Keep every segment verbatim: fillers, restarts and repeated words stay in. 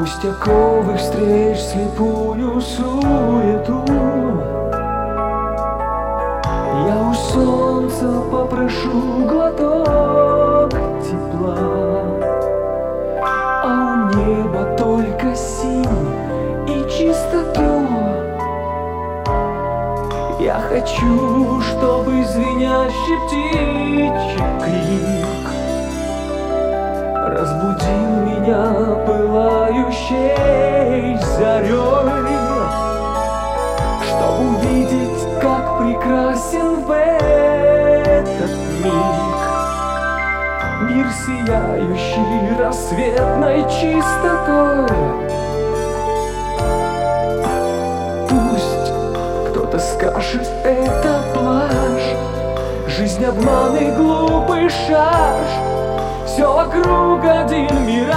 Пустяковых встреч, слепую суету. Я у солнца попрошу глоток тепла, а у неба только синь и чистоту. Я хочу, чтобы звенящий птичий крик разбудил меня пылающей зарей, чтобы увидеть, как прекрасен в этот миг мир, сияющий рассветной чистотой. Пусть кто-то скажет, это блажь, жизнь обман и глупый шаж, все вокруг один мираж.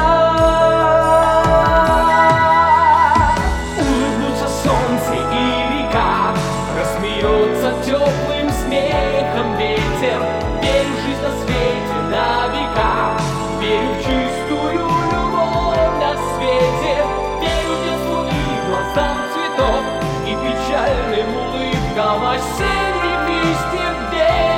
Улыбнутся солнце и река, рассмеется теплым смехом ветер. Верю в жизнь на свете на века, верю в чистую любовь на свете. Верю в детству и глазам цветов, и печальным улыбкам осенних листьев деревьев.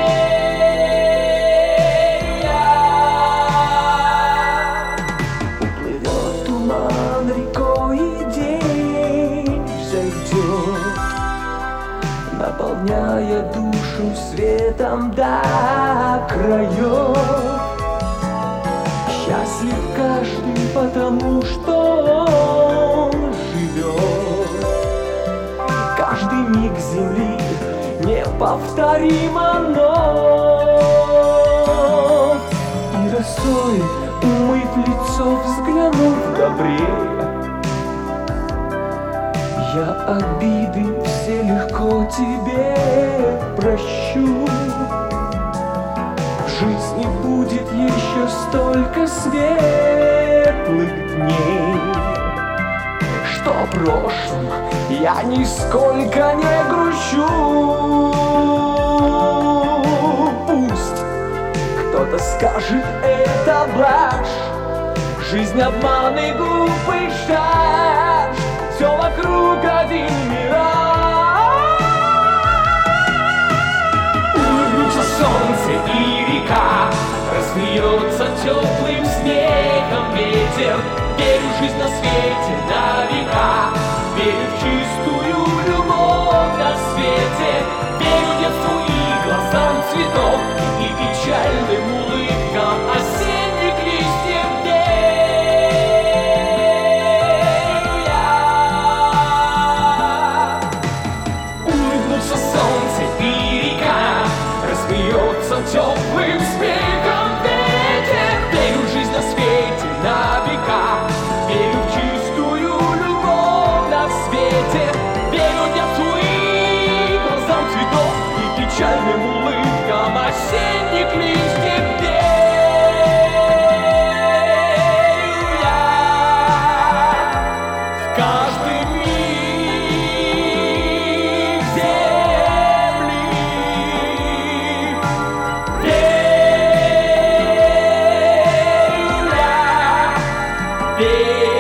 Наполняя душу светом до краев. Счастлив каждый, потому что он живет. Каждый миг земли неповторимо нов. И росой умыть лицо, взглянув добрее, я обиды все легко тебе прощу. В жизни будет еще столько светлых дней, что о прошлом я нисколько не грущу. Пусть кто-то скажет, это блажь, жизнь обман и глупый шаг, все вокруг один мираж. Улыбнутся солнце и река, рассмеется теплым смехом ветер. Верю в жизнь на свете на века, верю в чистую любовь на свете. Верю детству и глазам цветов, и печальным улыбкам осенних листьев. Теплым смехом ветер. Верю в жизнь на свете на века, верю в чистую любовь на свете. Верю детству и глазам цветов, и печальным улыбкам осенних листьев. Верю я в каждый миг земли. Yeah.